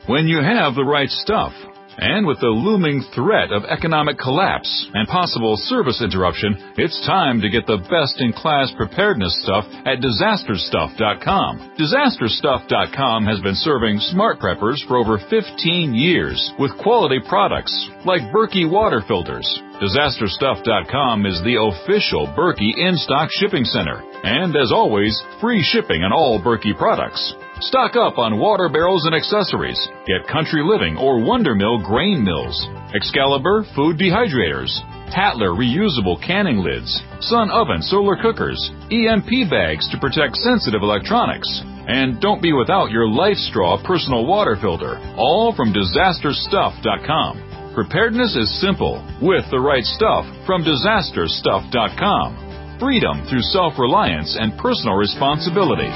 when you have the right stuff. And with the looming threat of economic collapse and possible service interruption, it's time to get the best-in-class preparedness stuff at disaster stuff dot com. disaster stuff dot com has been serving smart preppers for over fifteen years with quality products like Berkey water filters. disaster stuff dot com is the official Berkey in-stock shipping center. And as always, free shipping on all Berkey products. Stock up on water barrels and accessories. Get Country Living or Wonder Mill grain mills, Excalibur food dehydrators, Tatler reusable canning lids, Sun oven solar cookers, E M P bags to protect sensitive electronics. And don't be without your Life Straw personal water filter, all from disaster stuff dot com. Preparedness is simple with the right stuff from disaster stuff dot com. Freedom through self-reliance and personal responsibility.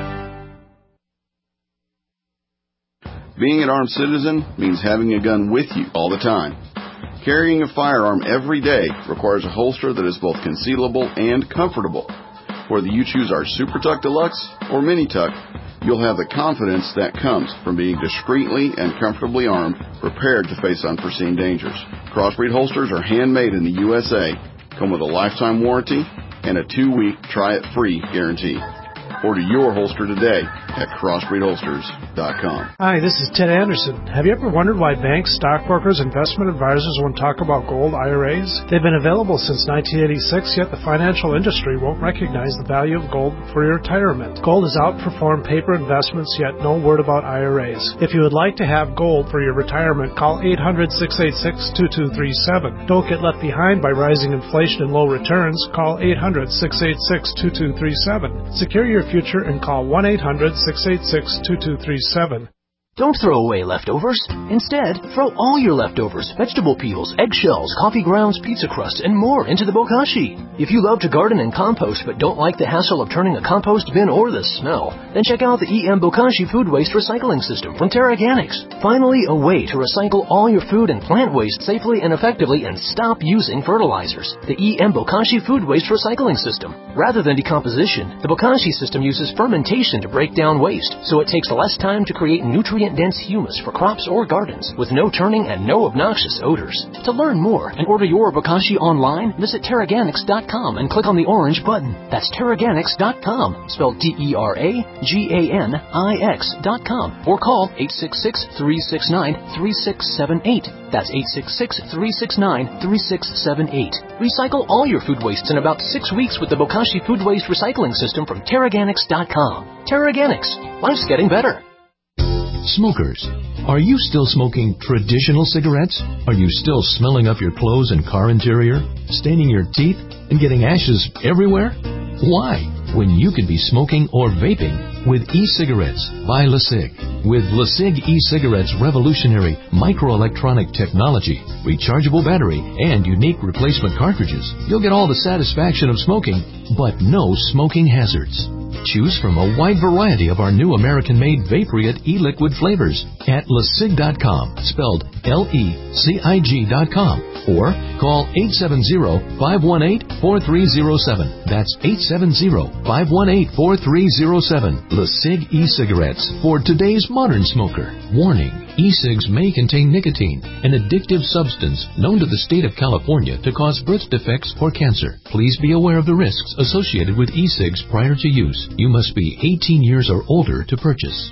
Being an armed citizen means having a gun with you all the time. Carrying a firearm every day requires a holster that is both concealable and comfortable. Whether you choose our Super Tuck Deluxe or Mini Tuck, you'll have the confidence that comes from being discreetly and comfortably armed, prepared to face unforeseen dangers. Crossbreed holsters are handmade in the U S A, come with a lifetime warranty, and a two-week try-it-free guarantee. Order your holster today at crossbreed holsters dot com. Hi, this is Ted Anderson. Have you ever wondered why banks, stockbrokers, investment advisors won't talk about gold I R As? They've been available since nineteen eighty-six, yet the financial industry won't recognize the value of gold for your retirement. Gold has outperformed paper investments, yet no word about I R As. If you would like to have gold for your retirement, call eight hundred, six eight six, two two three seven. Don't get left behind by rising inflation and low returns. Call eight hundred, six eight six, two two three seven. Secure your future and call one eight hundred, six eight six, two two three seven. Don't throw away leftovers. Instead, throw all your leftovers, vegetable peels, eggshells, coffee grounds, pizza crust, and more into the bokashi. If you love to garden and compost but don't like the hassle of turning a compost bin or the smell, then check out the E M Bokashi Food Waste Recycling System from Terraganics. Finally, a way to recycle all your food and plant waste safely and effectively and stop using fertilizers. The E M Bokashi Food Waste Recycling System. Rather than decomposition, the Bokashi system uses fermentation to break down waste, so it takes less time to create nutrient dense humus for crops or gardens with no turning and no obnoxious odors. To learn more and order your Bokashi online, visit Terraganics dot com and click on the orange button. That's Terraganics dot com, spelled T E R A G A N I X dot com, or call eight six six, three six nine, three six seven eight. That's eight six six, three six nine, three six seven eight. Recycle all your food wastes in about six weeks with the Bokashi Food Waste Recycling System from Terraganics dot com. Terraganics. Life's getting better. Smokers, are you still smoking traditional cigarettes? Are you still smelling up your clothes and car interior, staining your teeth, and getting ashes everywhere? Why, when you could be smoking or vaping with e-cigarettes by LeSig? With LeSig e-cigarettes' revolutionary microelectronic technology, rechargeable battery, and unique replacement cartridges, you'll get all the satisfaction of smoking, but no smoking hazards. Choose from a wide variety of our new American-made Vaporite e-liquid flavors at LeSig dot com, spelled L E C I G dot com, or call eight seven zero, five one eight, four three zero seven. That's eight seven zero, five one eight, four three zero seven. LeSig e-cigarettes for today's modern smoker. Warning, e-cigs may contain nicotine, an addictive substance known to the state of California to cause birth defects or cancer. Please be aware of the risks associated with e-cigs prior to use. You must be eighteen years or older to purchase.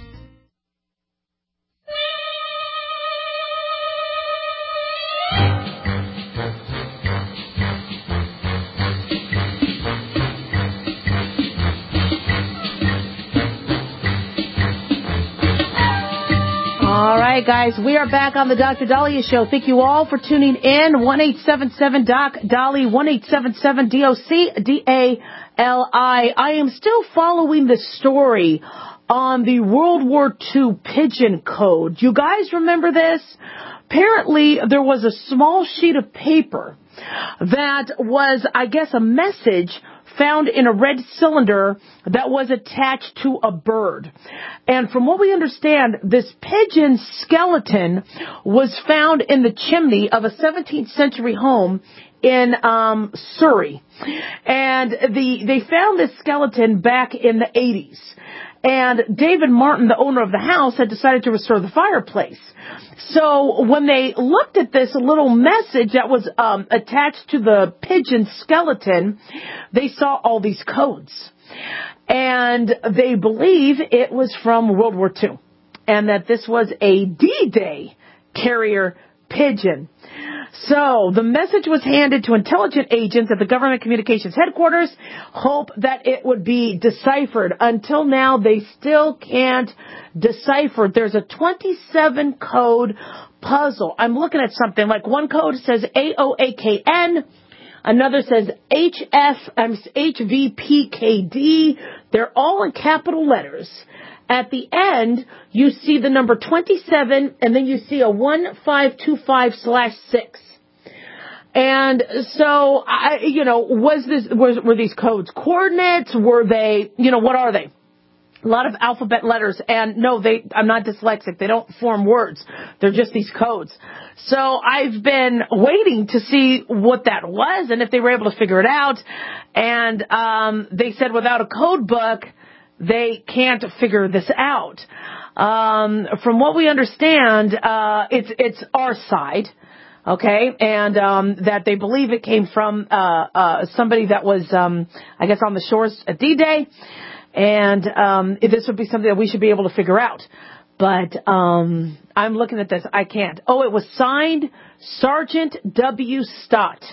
All right, guys, we are back on the Doctor Dahlia Show. Thank you all for tuning in. one eight seven seven D O C D A L I, one eight seven seven D O C D A L I. I am still following the story on the World War Two pigeon code. You guys remember this? Apparently, there was a small sheet of paper that was, I guess, a message found in a red cylinder that was attached to a bird. And from what we understand, this pigeon skeleton was found in the chimney of a seventeenth century home in um, Surrey. And the they found this skeleton back in the eighties. And David Martin, the owner of the house, had decided to restore the fireplace. So when they looked at this little message that was um, attached to the pigeon skeleton, they saw all these codes. And they believe it was from World War Two. And that this was a D-Day carrier pigeon. So the message was handed to intelligence agents at the government communications headquarters, hope that it would be deciphered. Until now, they still can't decipher. There's a twenty-seven code puzzle. I'm looking at something like one code says A O A K N. Another says H F, um, H V P K D. They're all in capital letters. At the end, you see the number twenty-seven, and then you see a one five two five slash six. And so, I, you know, was this, was, were these codes coordinates? Were they, you know, what are they? A lot of alphabet letters. And no, they, I'm not dyslexic. They don't form words. They're just these codes. So I've been waiting to see what that was and if they were able to figure it out. And, um, they said without a code book, they can't figure this out. Um, from what we understand, uh, it's, it's our side. Okay, and um, that they believe it came from uh, uh, somebody that was, um, I guess, on the shores at D-Day, and um, this would be something that we should be able to figure out. But um, I'm looking at this. I can't. Oh, it was signed Sergeant W. Stott.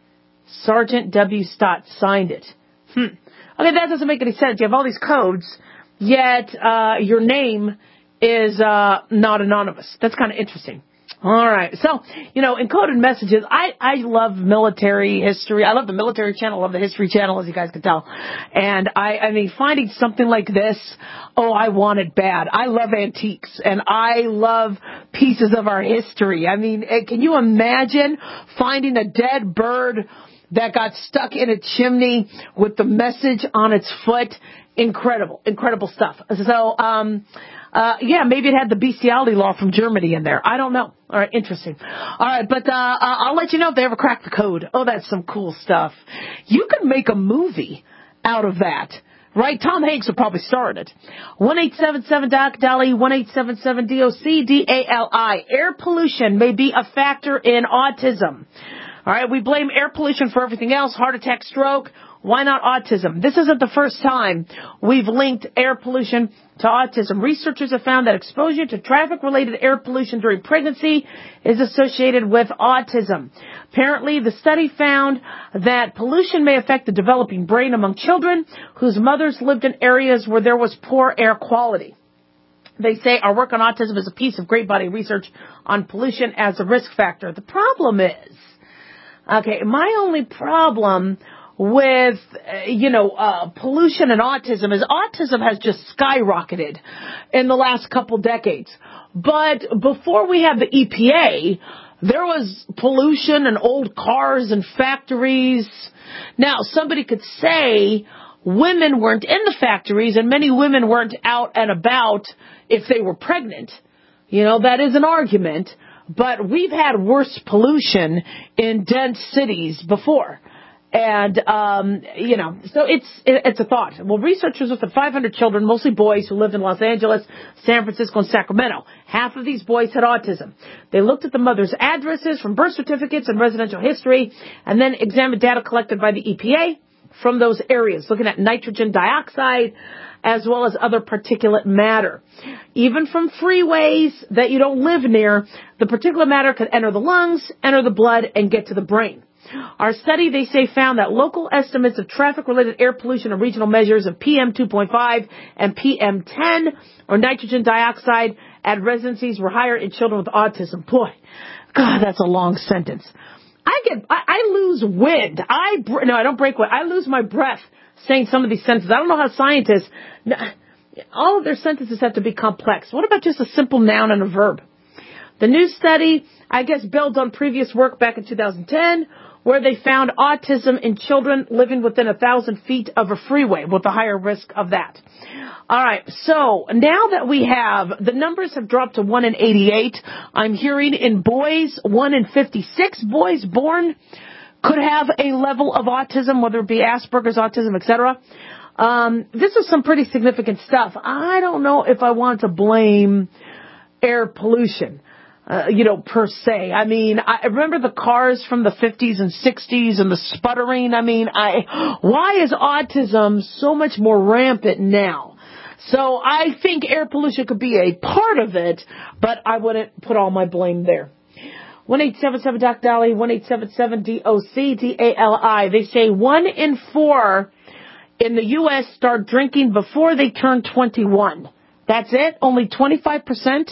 Sergeant W. Stott signed it. Hmm. Okay, that doesn't make any sense. You have all these codes, yet uh, your name is uh, not anonymous. That's kind of interesting. All right. So, you know, encoded messages. I, I love military history. I love the military channel. I love the history channel, as you guys can tell. And I, I mean, finding something like this, oh, I want it bad. I love antiques and I love pieces of our history. I mean, can you imagine finding a dead bird that got stuck in a chimney with the message on its foot? Incredible, incredible stuff. So, um, Uh, yeah, maybe it had the bestiality law from Germany in there. I don't know. All right, interesting. All right, but uh, I'll let you know if they ever crack the code. Oh, that's some cool stuff. You could make a movie out of that, right? Tom Hanks would probably star in it. one eight seven seven D O C D A L I, one eight seven seven D O C D A L I. Air pollution may be a factor in autism. All right, we blame air pollution for everything else, heart attack, stroke. Why not autism? This isn't the first time we've linked air pollution to autism. Researchers have found that exposure to traffic-related air pollution during pregnancy is associated with autism. Apparently, the study found that pollution may affect the developing brain among children whose mothers lived in areas where there was poor air quality. They say our work on autism is a piece of great body research on pollution as a risk factor. The problem is, okay, my only problem with, uh, you know, uh, pollution and autism is autism has just skyrocketed in the last couple decades. But before we had the E P A, there was pollution and old cars and factories. Now, somebody could say women weren't in the factories and many women weren't out and about if they were pregnant. You know, that is an argument. But we've had worse pollution in dense cities before. And, um, you know, so it's it's a thought. Well, researchers looked at five hundred children, mostly boys, who lived in Los Angeles, San Francisco, and Sacramento. Half of these boys had autism. They looked at the mother's addresses from birth certificates and residential history, and then examined data collected by the E P A from those areas, looking at nitrogen dioxide as well as other particulate matter. Even from freeways that you don't live near, the particulate matter could enter the lungs, enter the blood, and get to the brain. Our study, they say, found that local estimates of traffic-related air pollution and regional measures of P M two point five and P M ten, or nitrogen dioxide, at residencies were higher in children with autism. Boy, God, that's a long sentence. I get, I, I lose wind. I, no, I don't break wind. I lose my breath saying some of these sentences. I don't know how scientists, all of their sentences have to be complex. What about just a simple noun and a verb? The new study, I guess, builds on previous work back in two thousand ten, where they found autism in children living within a thousand feet of a freeway with a higher risk of that. All right, so now that we have, the numbers have dropped to one in eighty-eight. I'm hearing in boys, one in fifty-six boys born could have a level of autism, whether it be Asperger's, autism, et cetera. Um, this is some pretty significant stuff. I don't know if I want to blame air pollution, uh, you know, per se. I mean, I remember the cars from the fifties and sixties and the sputtering. I mean, I, why is autism so much more rampant now? So I think air pollution could be a part of it, but I wouldn't put all my blame there. one eight seven seven D O C D A L I, one eight seven seven D O C D A L I. They say one in four in the U S start drinking before they turn twenty-one. That's it? Only twenty-five percent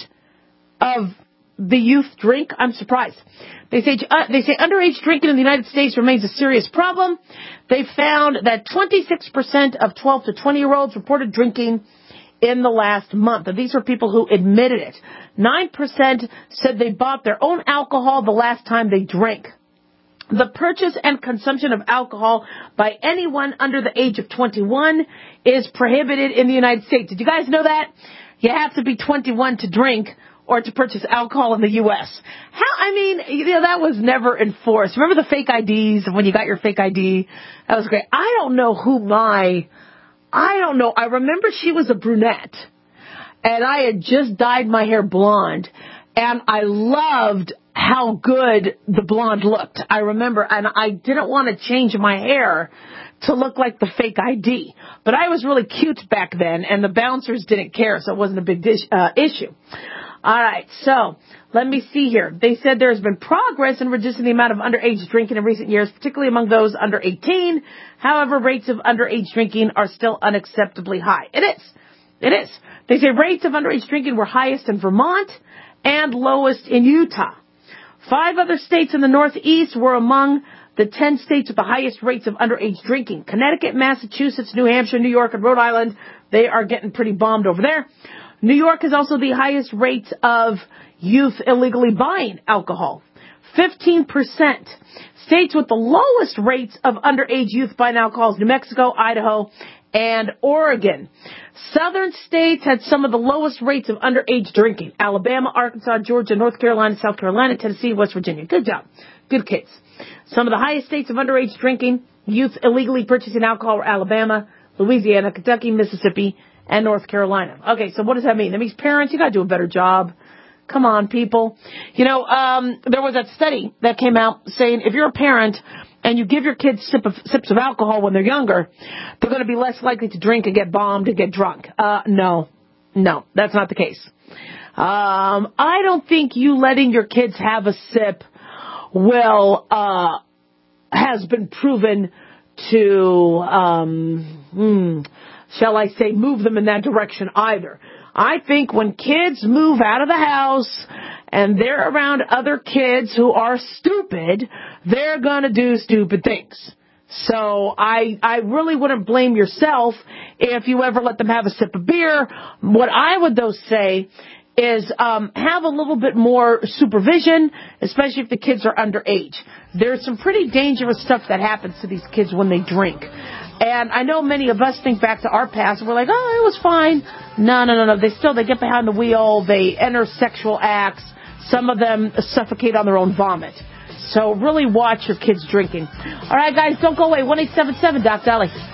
of the youth drink? I'm surprised. They say uh, they say underage drinking in the United States remains a serious problem. They found that twenty-six percent of twelve to twenty-year-olds reported drinking in the last month. And these are people who admitted it. nine percent said they bought their own alcohol the last time they drank. The purchase and consumption of alcohol by anyone under the age of twenty-one is prohibited in the United States. Did you guys know that? You have to be twenty-one to drink or to purchase alcohol in the U S. How, I mean, you know, that was never enforced. Remember the fake I Ds when you got your fake I D? That was great. I don't know who my, I don't know. I remember she was a brunette and I had just dyed my hair blonde and I loved how good the blonde looked. I remember, and I didn't want to change my hair to look like the fake I D. But I was really cute back then, and the bouncers didn't care, so it wasn't a big dish, uh, issue. All right, so let me see here. They said there has been progress in reducing the amount of underage drinking in recent years, particularly among those under eighteen. However, rates of underage drinking are still unacceptably high. It is. It is. They say rates of underage drinking were highest in Vermont and lowest in Utah. Five other states in the Northeast were among the ten states with the highest rates of underage drinking. Connecticut, Massachusetts, New Hampshire, New York, and Rhode Island, they are getting pretty bombed over there. New York is also the highest rates of youth illegally buying alcohol, fifteen percent. States with the lowest rates of underage youth buying alcohol is New Mexico, Idaho, and Oregon. Southern states had some of the lowest rates of underage drinking. Alabama, Arkansas, Georgia, North Carolina, South Carolina, Tennessee, West Virginia. Good job. Good kids. Some of the highest states of underage drinking, youth illegally purchasing alcohol were Alabama, Louisiana, Kentucky, Mississippi, and North Carolina. Okay, so what does that mean? That means parents, you got to do a better job. Come on, people. You know, um, there was that study that came out saying if you're a parent and you give your kids sip of, sips of alcohol when they're younger, they're going to be less likely to drink and get bombed and get drunk. Uh, no. No, that's not the case. Um, I don't think you letting your kids have a sip will, uh, has been proven to, um, hmm, shall I say, move them in that direction either. I think when kids move out of the house and they're around other kids who are stupid, they're going to do stupid things. So I I really wouldn't blame yourself if you ever let them have a sip of beer. What I would, though, say is um, have a little bit more supervision, especially if the kids are underage. There's some pretty dangerous stuff that happens to these kids when they drink. And I know many of us think back to our past and we're like, oh, it was fine. No, no, no, no. They still, they get behind the wheel. They enter sexual acts. Some of them suffocate on their own vomit. So really watch your kids drinking. All right, guys, don't go away. one eight seven seven D O C D A L I.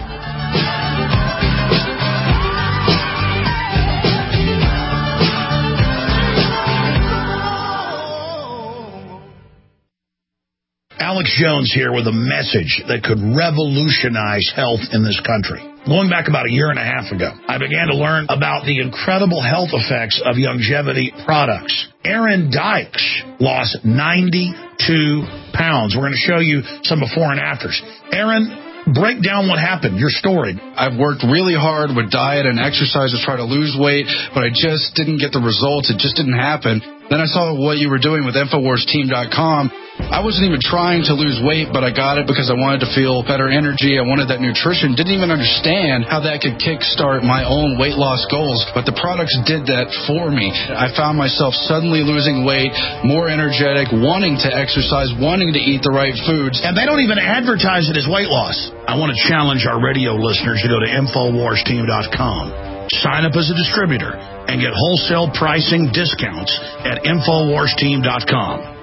Alex Jones here with a message that could revolutionize health in this country. Going back about a year and a half ago, I began to learn about the incredible health effects of longevity products. Aaron Dykes lost ninety-two pounds. We're going to show you some before and afters. Aaron, break down what happened, your story. I've worked really hard with diet and exercise to try to lose weight, but I just didn't get the results. It just didn't happen. Then I saw what you were doing with Infowars Team dot com. I wasn't even trying to lose weight, but I got it because I wanted to feel better energy. I wanted that nutrition. Didn't even understand how that could kickstart my own weight loss goals, but the products did that for me. I found myself suddenly losing weight, more energetic, wanting to exercise, wanting to eat the right foods. And they don't even advertise it as weight loss. I want to challenge our radio listeners to go to Infowars Team dot com. Sign up as a distributor and get wholesale pricing discounts at Infowars Team dot com.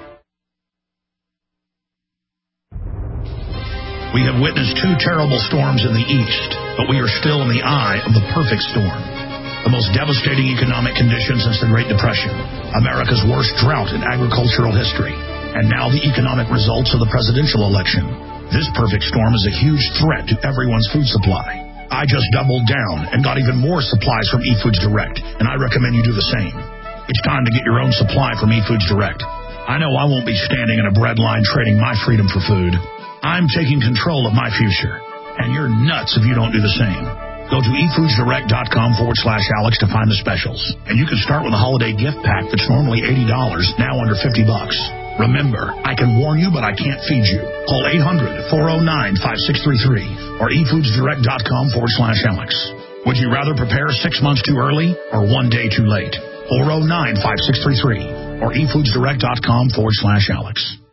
We have witnessed two terrible storms in the east. but we are still in the eye of the perfect storm. The most devastating economic conditions since the Great Depression, America's worst drought in agricultural history, and now the economic results of the presidential election. This perfect storm is a huge threat to everyone's food supply. I just doubled down and got even more supplies from eFoods Direct, and I recommend you do the same. It's time to get your own supply from eFoods Direct. I know I won't be standing in a bread line trading my freedom for food. I'm taking control of my future, and you're nuts if you don't do the same. Go to efoodsdirect.com forward slash Alex to find the specials. And you can start with a holiday gift pack that's normally eighty dollars, now under fifty bucks. Remember, I can warn you, but I can't feed you. Call eight hundred, four oh nine, five six three three or efoodsdirect.com forward slash Alex. Would you rather prepare six months too early or one day too late? four oh nine, five six three three or efoodsdirect.com forward slash Alex.